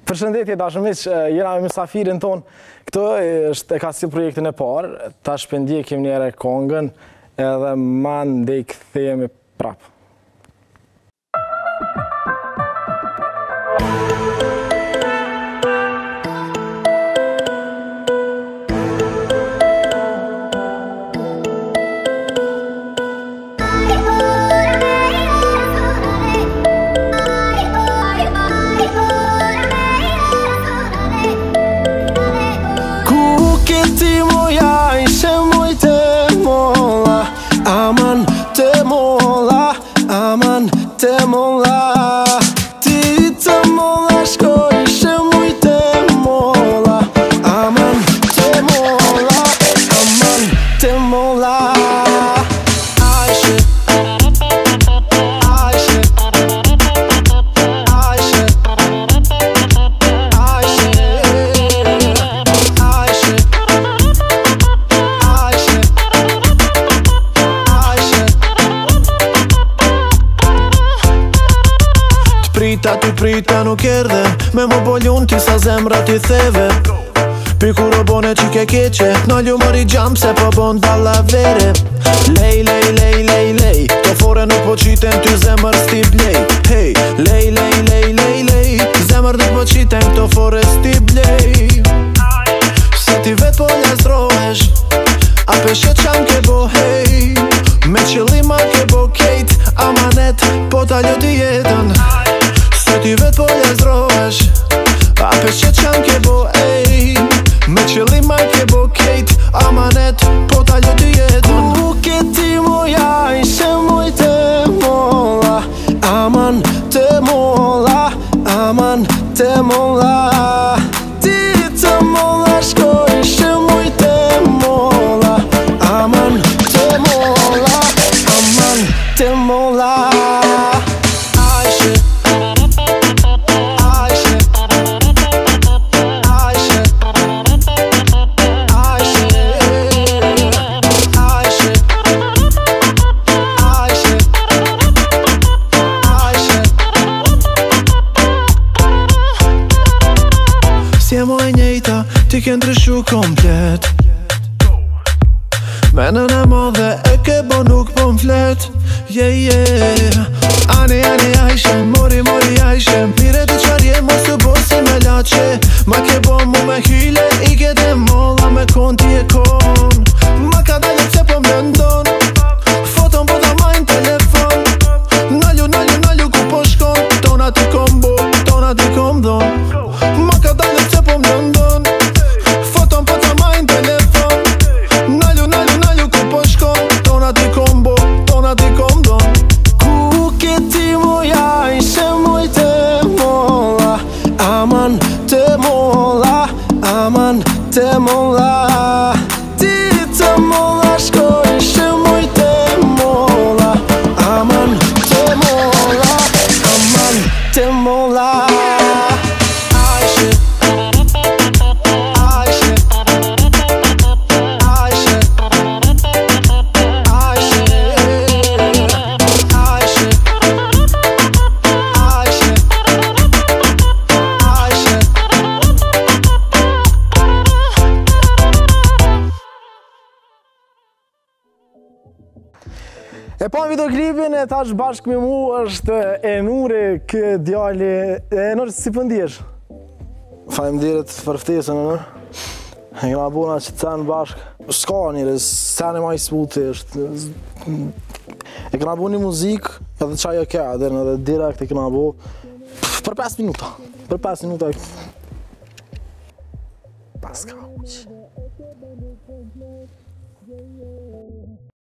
Përshëndetje dashmiq, jena me mysafirin ton. Këtë e ka si projektin e parë, tash ndjekim njëre kongën edhe ma ndej kthehemi prap. Te molla, ti të molla, shkoj shë muj te molla. Aman, te molla, aman, te molla. Ajshe, ajshe, ajshe, ajshe, ajshe, Prita nuk erdhe, me më bollun ti sa zemra ti theve. Pi kur o bone që ke keqe, në lju mëri gjam se po bon balla vere. Lej, lej, lej, lej, lej, to fore nuk po qiten ty zemër sti blej. Hey, lej, lej, lej, lej, lej, zemër nuk po qiten to fore sti blej. Se ti vet po njëzrohesh, a peshe qam ke bo hej. Me qëllima ke bo kejt, amanet po t'aljo ti jetën. Se ti vet po njëzrohesh, a peshe qam ke bo ej. Me qëllima ke bo kejt, amanet po t'aljo ti jetën. Ku ke ti moja, ishe muj te molla. Aman te molla, aman te molla. Ti të molla, shkoj ishe muj te molla. Aman te molla, aman te molla. Sjemo e njejta, ti ke ndryshu komplet. Menën e modhe e ke bo nuk po m'flet. Ani, ani, ajshe, mori, mori, ajshe. Mire të qarje, mos të bosi me lache. Ma ke bo mu me hyle, i ke dhe molla me kon ti e kon. Ma ka dalje pse po m'lëndon, foton po ta majnë telefon. Nalju, nalju, nalju ku po shkon, tona ti kom bo, tona ti kom dhon. Ma ka dalje pse po m'lëndon, foton po ta majnë telefon. Nalju, nalju, nalju ku po shkon, tona ti kom bo, tona ti kom dhon. Ku ke ti moja, ishe muj te molla. Aman te molla, aman te molla. Ti të molla, shkoj ishe muj te molla. Aman te molla, aman te molla. E pa videoklipin e tash bashkë me mu është Enuri, kë djali. Enuri, si pëndihesh? Faleminderit për ftesën, Enur. E këna bona që të cenë bashkë. S'ka njëre, s'cene ma i smuti është. E këna bo një muzikë, edhe qajo ke, edhe direkt e këna bo. Për 5 minuta. Për 5 minuta. Paska uqë.